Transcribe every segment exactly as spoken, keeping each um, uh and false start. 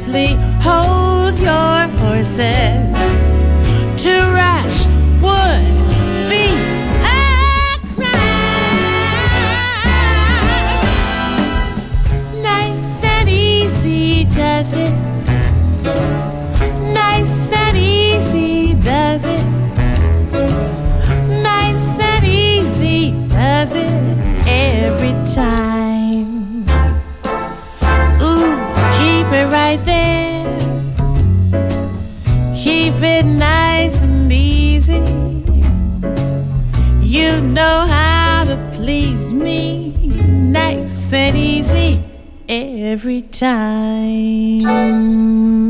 safely hold your horses. To rush would be a crime. Nice and easy does it. Nice and easy does it. Nice and easy does it every time. Ooh, keep it right there. Keep it nice and easy. You know how to please me. Nice and easy every time.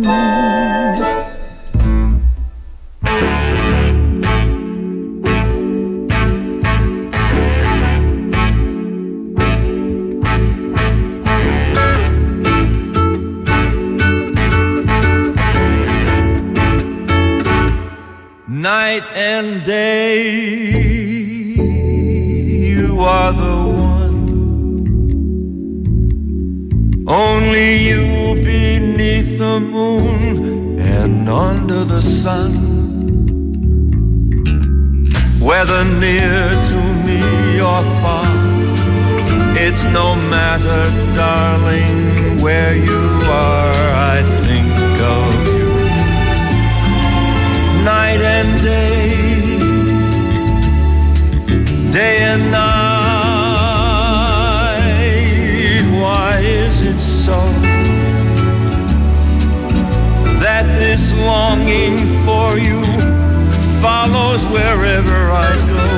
Night and day, you are the one. Only you beneath the moon and under the sun. Whether near to me or far, it's no matter, darling, where you are, I think of you. Night and day, day and night. Why is it so that this longing for you follows wherever I go?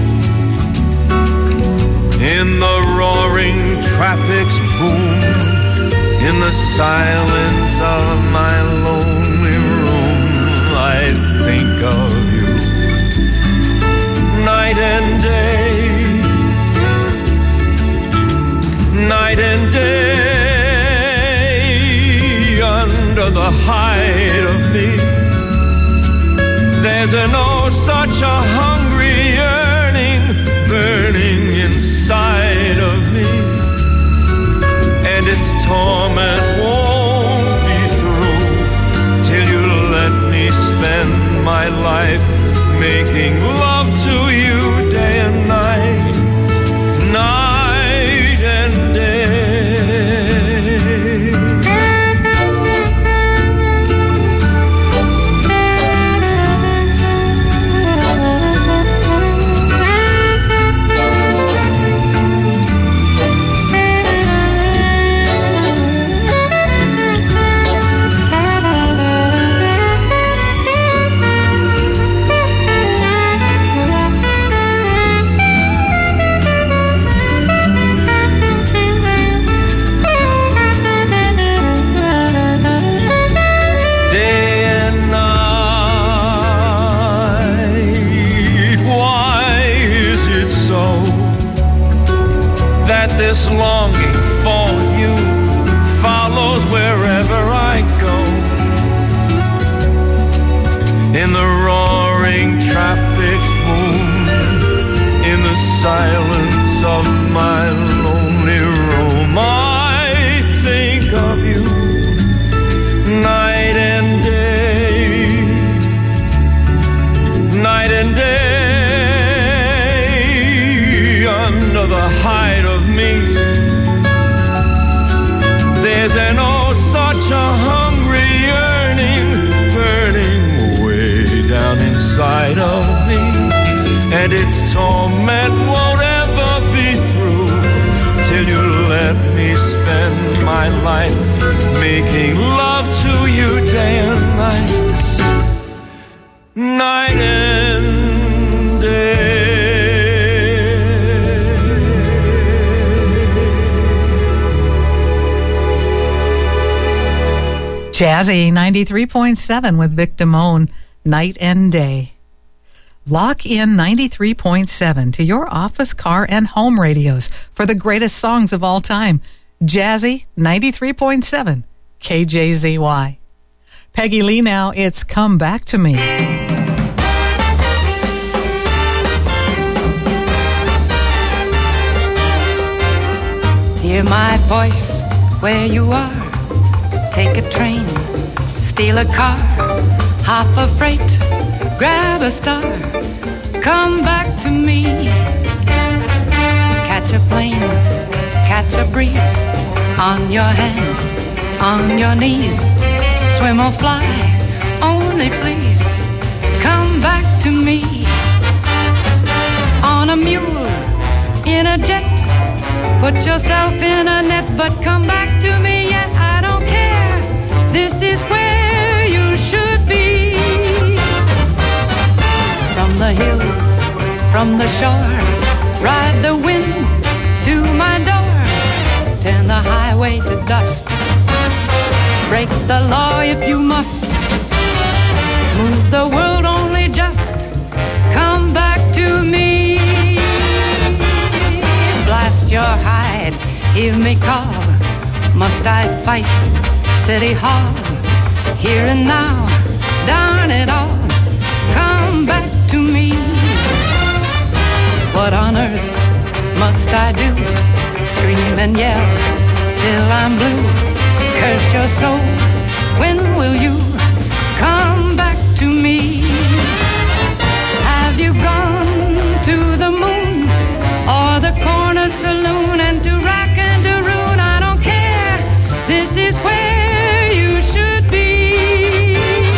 In the roaring traffic's boom, in the silence of my lonely room, I think of you. Night and day, night and day, under the hide of me, there's an oh such a hungry yearning burning inside of me, and its torment won't be through till you let me spend my life making love to you day and night, night and day. This longing for you follows wherever I go. In the roaring traffic's boom, in the silence of my lonely room, I think of you night and day, night and day, under the hide of me. There's an oh such a hungry yearning burning way down inside of me, and its torment won't ever be through till you let me spend my life making love to you day and night, night and day. Jazzy ninety-three point seven with Vic Damone, Night and Day. Lock in ninety-three point seven to your office, car, and home radios for the greatest songs of all time. Jazzy ninety-three point seven, K J Z Y. Peggy Lee now, it's Come Back to Me. Hear my voice where you are. take a train, steal a car, hop a freight, grab a star, come back to me. Catch a plane, catch a breeze, on your hands, on your knees, swim or fly, only please come back to me. On a mule, in a jet, put yourself in a net, but come back to me, yet I don't care. This is where you should be. From the hills, from the shore, ride the wind to my door, turn the highway to dust, break the law if you must, move the world only just, come back to me. Blast your hide, hear me call, must I fight City Hall? Here and now, darn it all, come back to me. What on earth must I do? Scream and yell till I'm blue. Curse your soul, when will you come back to me? Have you gone to the moon or the corner saloon, and to rock and to ruin? I don't care, this is where you should be.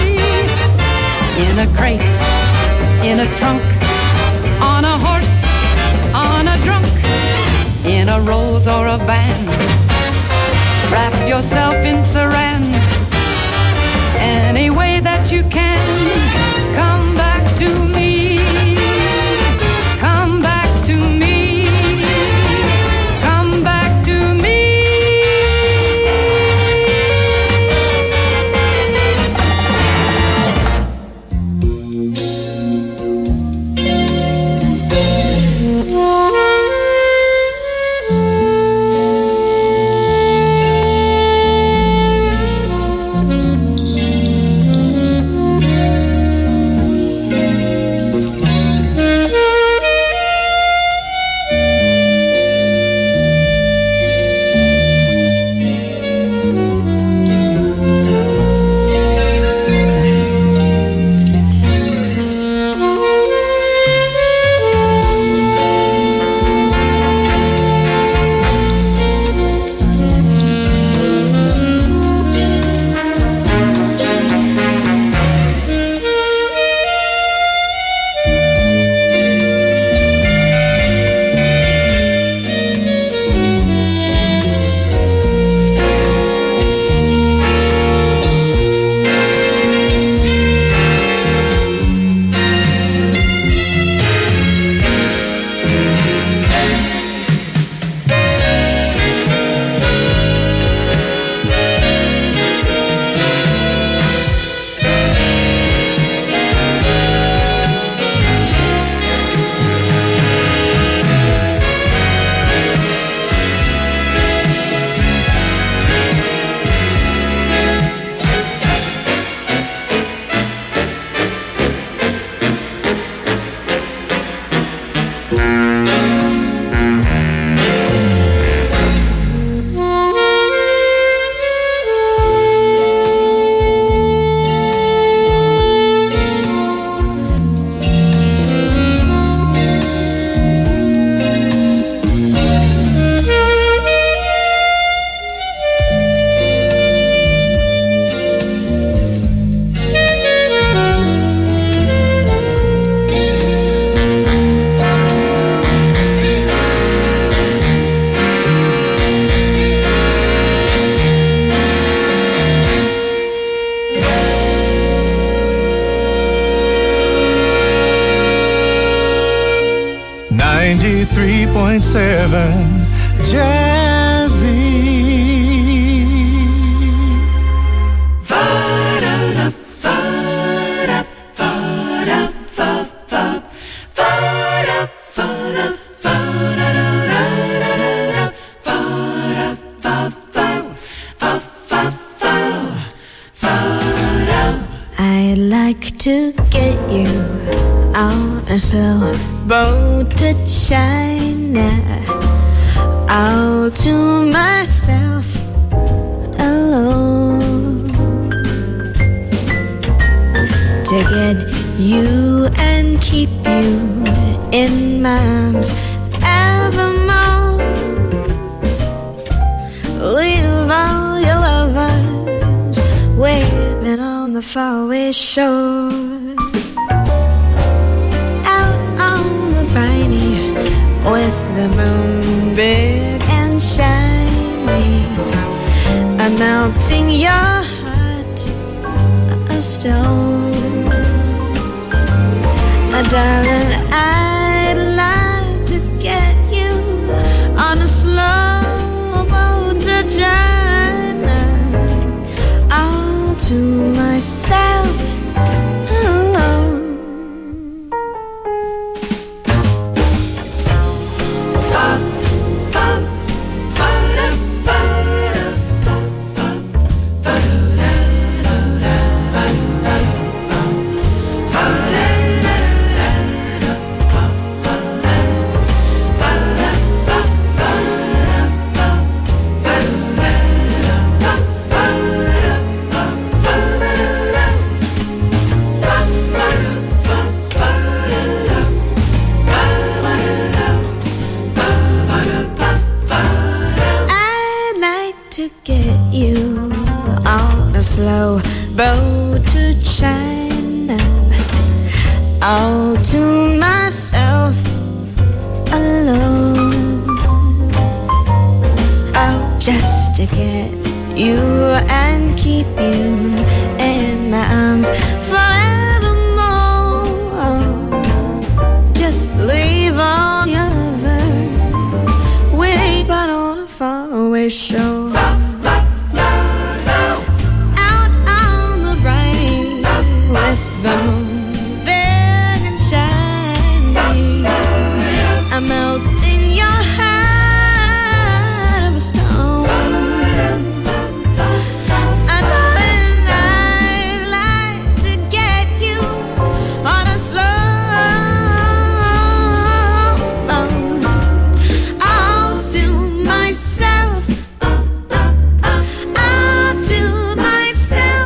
In a crate, in a trunk, on a horse, on a drunk, in a rose or a van, wrap yourself in saran, any way that you can, come back to me, come back to me, come back to me. ninety-three point seven Jazzy. Va-da-da, va-da, va-da, va, va, va-da, va-da, va-da-da-da-da-da, va-da, va, va, va, va, va, va-da. I'd like to get you on a slow boat to China, all to myself alone. to get you and keep you in my arms evermore. Leave all your lovers waving on the faraway shore. Out on the briny with the moon big and shiny, I'm melting your heart of stone. Uh, darling, I'd like to get you on a slow boat to China, all to myself alone. Slow boat to China, all to myself alone. Oh, just to get you and keep you in my arms forevermore. Just leave all your lovers waiting on a faraway shore. The moon big and shiny, I'm melting your heart of stone. And darling, I'd like to get you on a slow boat, all to myself, all to myself.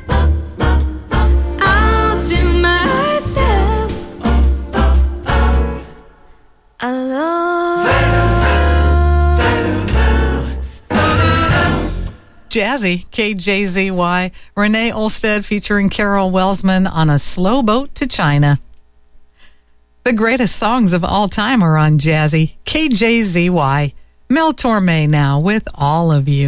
Jazzy, K J Z Y, Renee Olstead featuring Carol Welsman on A Slow Boat to China. The greatest songs of all time are on Jazzy, K J Z Y. Mel Torme now with All of You.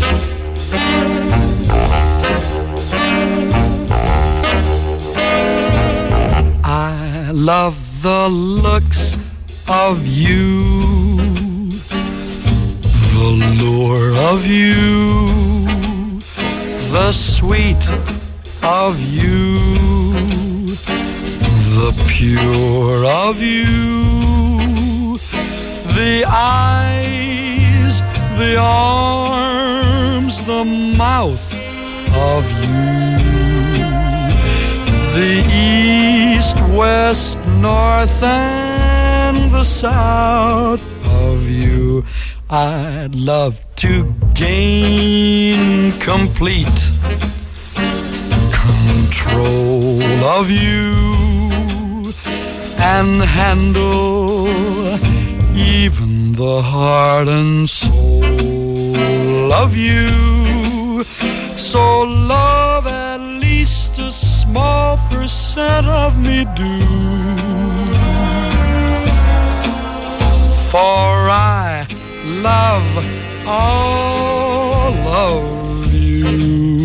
I love the looks of you, the lure of you, the sweet of you, the pure of you, the eyes, the arms, the mouth of you, the east, west, north, and the south of you. I'd love to gain complete control of you and handle even the heart and soul of you. So love at least a small percent of me do, for I love all of you.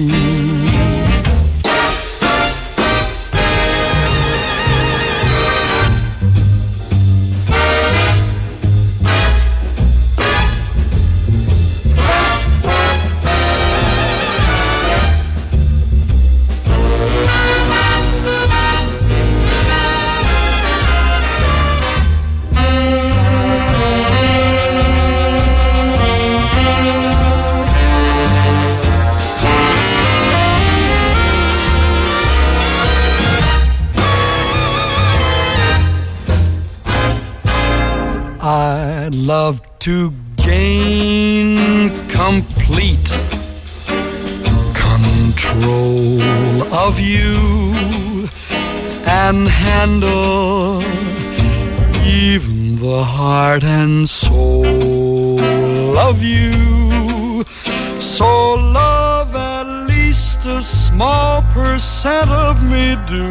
I'd love to gain complete control of you can handle even the heart and soul of you. So love at least a small percent of me do.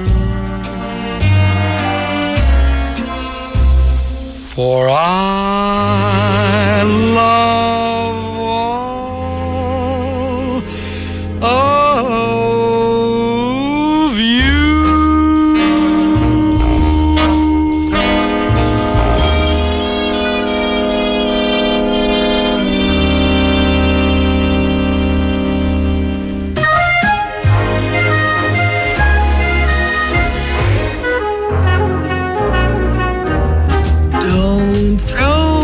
For I love all of you. Don't throw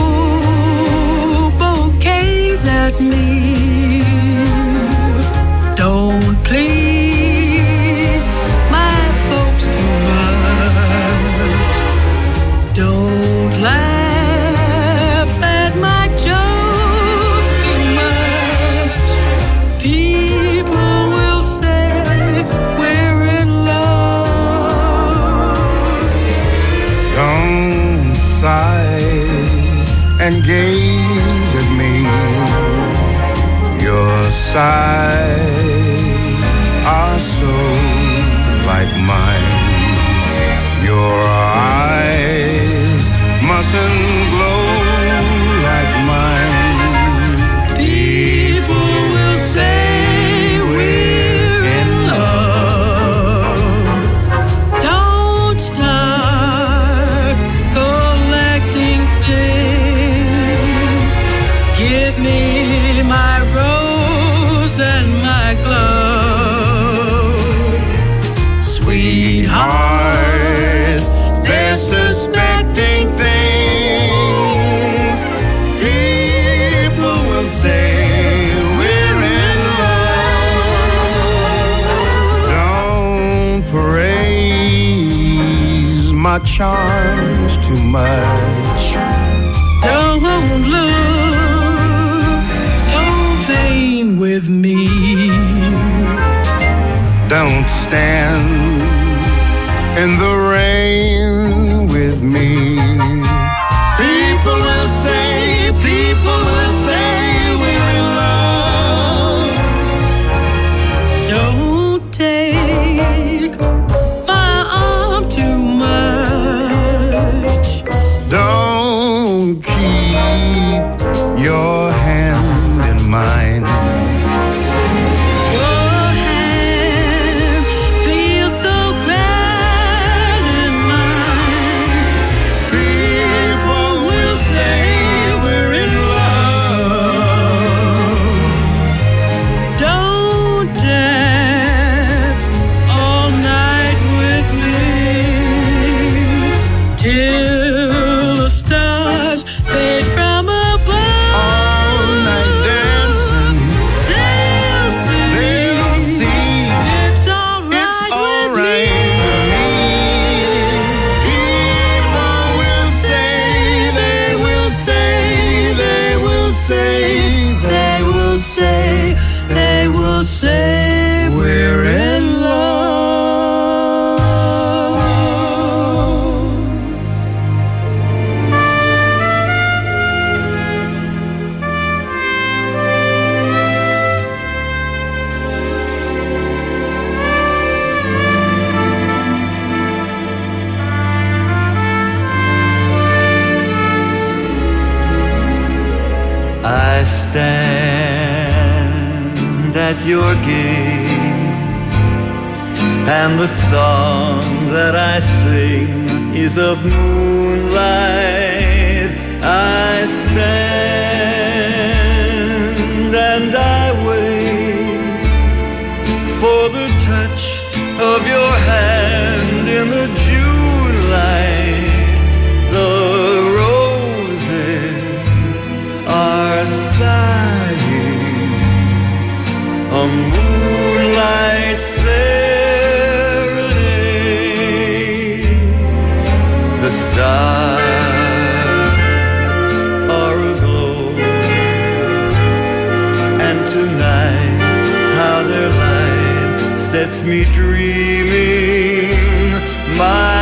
bouquets at me. Don't please my folks too much. Don't laugh at my jokes too much. People will say we're in love. Don't sigh and gaze at me. Your sighs are so like mine. Your eyes mustn't glow like mine. People will say we're in love. Don't start collecting things. Give me my rose and my glove. Sweetheart, they're suspecting things. People will say we're in love. Don't praise my charms too much. Don't look so vain with me. Don't stand in the rain with me. People will say, people will say we're in love. Don't take my arm too much. Don't keep your hand in mine. Your hand feels so grand in mine. People will say we're in love. Don't dance all night with me till the stars fade from above. All night dancing, They'll see, they'll see it's all right it's all with right me. with me. People will say, they will say, they will say, They will say, they will say we're in love. I stand at your gate, and the song that I sing is of moonlight. I stand and I wait for the touch of your hand in the June light. The roses are sighing a moonlight serenade. The stars are aglow, and tonight how their light sets me dreaming. My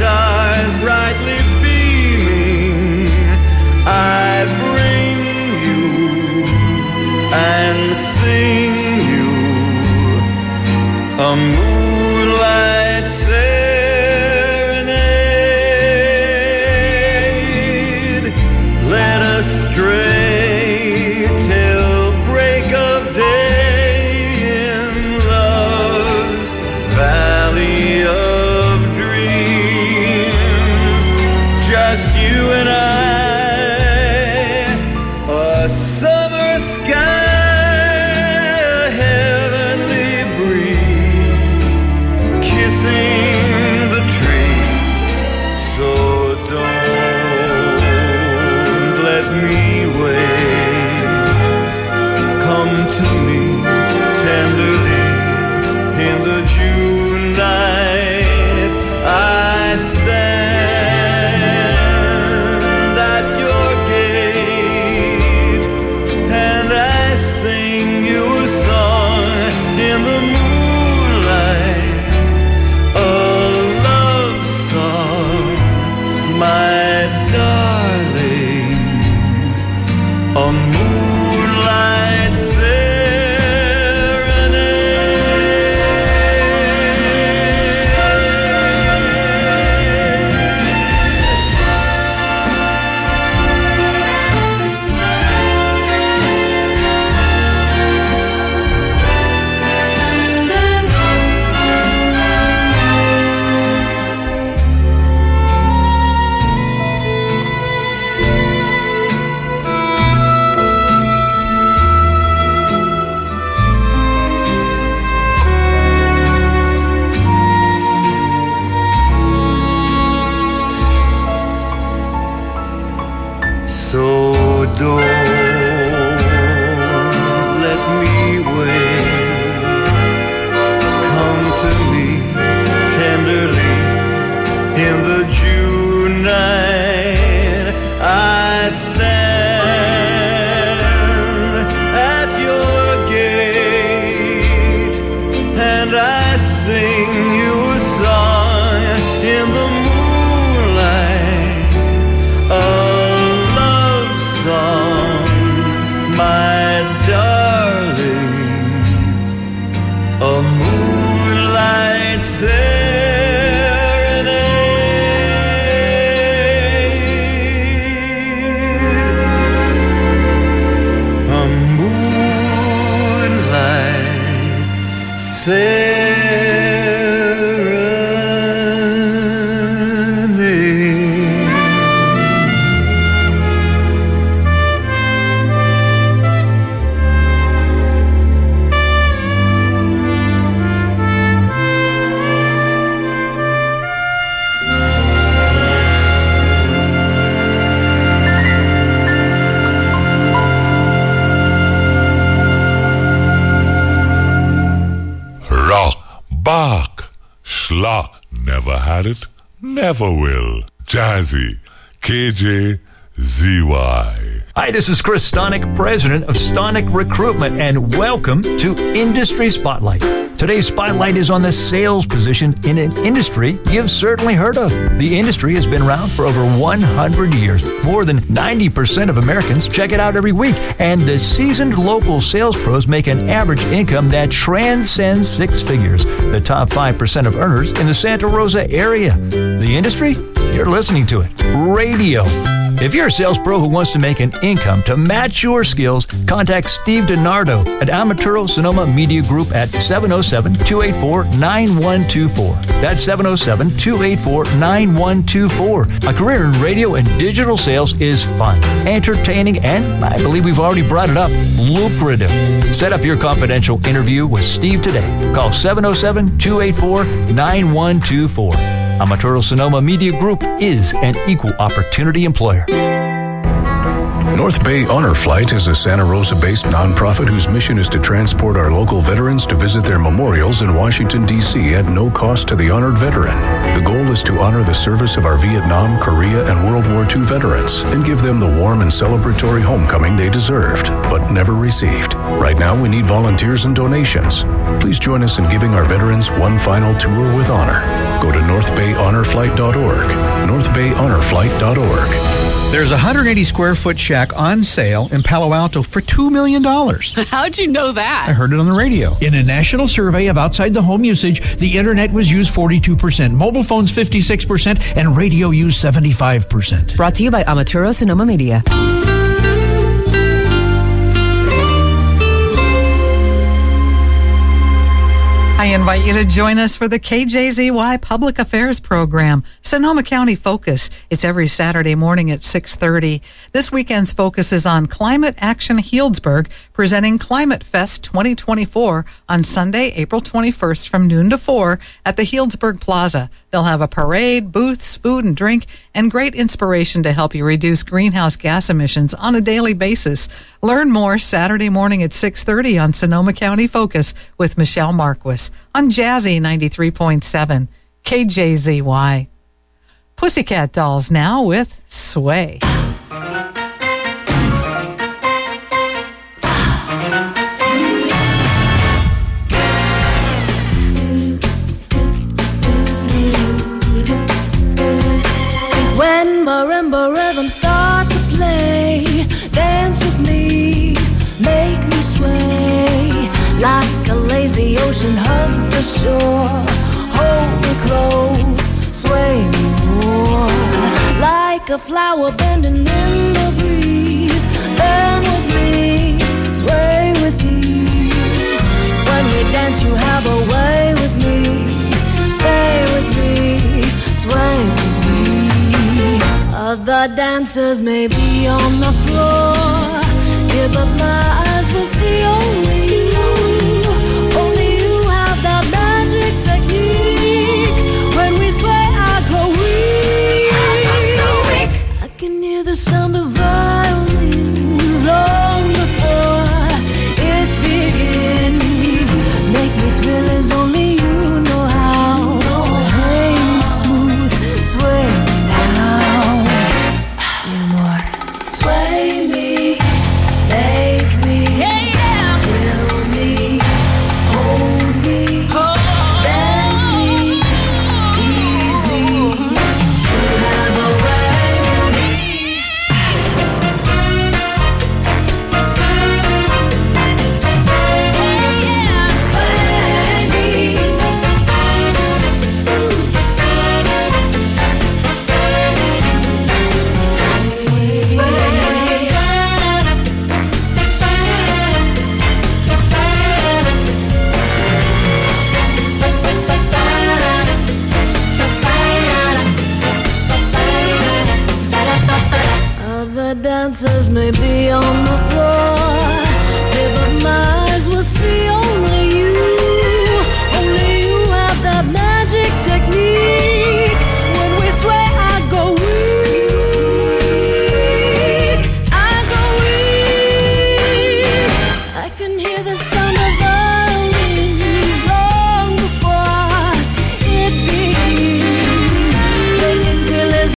stars brightly beaming, I bring you and sing you a moonlight serenade. Let us stray till break of day in love's valley of dreams. Just you and I, a summer sky, a heavenly breeze, kissing the tree. So don't let me wait. Come to me tenderly in the June night. I stand at your gate and I sing you a song in the moonlight, a love song, my darling, a moonlight So don't let me wait. Come to me tenderly in the June night. I stand at your gate and I sing you a song in the moonlight, a love song, my darling, a moonlight serenade, a moonlight serenade. Rock, Bach, Schlock, never had it, never will. Jazzy, K J Z Y. Hi, this is Chris Stonick, president of Stonick Recruitment, and welcome to Industry Spotlight. Today's spotlight is on the sales position in an industry you've certainly heard of. The industry has been around for over one hundred years. More than ninety percent of Americans check it out every week, and the seasoned local sales pros make an average income that transcends six figures. The top five percent of earners in the Santa Rosa area. The industry? You're listening to it. Radio. If you're a sales pro who wants to make an income to match your skills, contact Steve DiNardo at Amaturo Sonoma Media Group at seven oh seven, two eight four, nine one two four. That's seven oh seven, two eight four, nine one two four. A career in radio and digital sales is fun, entertaining, and I believe we've already brought it up, lucrative. Set up your confidential interview with Steve today. Call seven oh seven, two eight four, nine one two four. Amaturo Sonoma Media Group is an equal opportunity employer. North Bay Honor Flight is a Santa Rosa-based nonprofit whose mission is to transport our local veterans to visit their memorials in Washington, D C at no cost to the honored veteran. The goal is to honor the service of our Vietnam, Korea, and World War Two veterans and give them the warm and celebratory homecoming they deserved, but never received. Right now, we need volunteers and donations. Please join us in giving our veterans one final tour with honor. Go to north bay honor flight dot org. north bay honor flight dot org. There's a one hundred eighty square foot shack on sale in Palo Alto for two million dollars. How'd you know that? I heard it on the radio. In a national survey of outside the home usage, the internet was used forty-two percent, mobile phones fifty-six percent, and radio used seventy-five percent. Brought to you by Amaturo Sonoma Media. I invite you to join us for the K J Z Y Public Affairs Program, Sonoma County Focus. It's every Saturday morning at six thirty. This weekend's focus is on Climate Action Healdsburg, presenting Climate Fest twenty twenty-four on Sunday, April twenty-first from noon to four at the Healdsburg Plaza. They'll have a parade, booths, food and drink, and great inspiration to help you reduce greenhouse gas emissions on a daily basis. Learn more Saturday morning at six thirty on Sonoma County Focus with Michelle Marquis on Jazzy ninety-three point seven K J Z Y. Pussycat Dolls now with Sway. When marimba rhythms start to play, dance with me, make me sway. Like a lazy ocean hugs the shore, hold me close, sway me more. Like a flower bending in the breeze, bend with me, sway with ease. When we dance you have a way with me, stay with me, sway with me. Other dancers may be on the floor, yeah, but my eyes will see only you. Only you have that magic technique. When we sway, I go weak. I can hear the sound of violins long before it begins. Make me thrill as only you know how. Sway me smooth, sway me now. Yeah, more. Sway me, make me, thrill me, hold me, bend me, ease me. You have a way with me. Sway me. Other dancers may be on the floor,